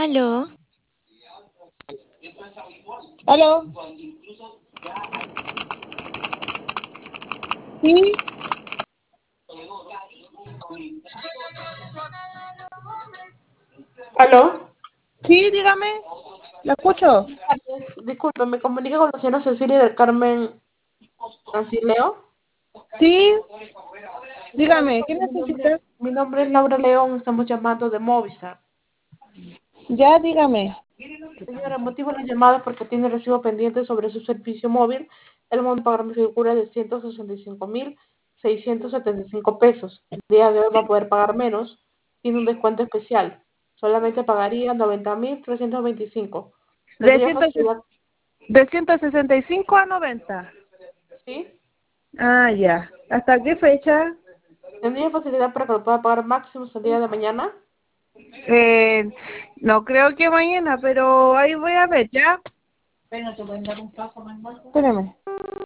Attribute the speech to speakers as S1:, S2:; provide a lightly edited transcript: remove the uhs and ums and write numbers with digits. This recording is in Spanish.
S1: Aló,
S2: ¿Aló? Sí,
S3: Aló,
S2: sí, dígame. La escucho.
S3: disculpe, me comunico con la señora Cecilia del Carmen Francileo.
S2: Sí,
S3: Señora,
S2: dígame. ¿Qué
S3: disculpe,
S2: necesita?
S3: mi nombre es Laura León, estamos llamando de Movistar.
S2: Ya, dígame.
S3: Señora, el motivo de la llamada es porque tiene recibo pendiente sobre su servicio móvil. El monto a pagar me figura de 165.675 pesos. El día de hoy va a poder pagar menos, tiene un descuento especial. Solamente pagaría 90.325.
S2: De,
S3: Tendría
S2: 100
S3: facilidad,
S2: de 165 a 90.
S3: ¿sí?
S2: Ah, ya. ¿Hasta qué fecha?
S3: ¿Tendría facilidad para que lo pueda pagar máximo hasta el día de mañana?
S2: Eh, no creo que mañana, pero ahí voy a ver, ¿ya? Espérame.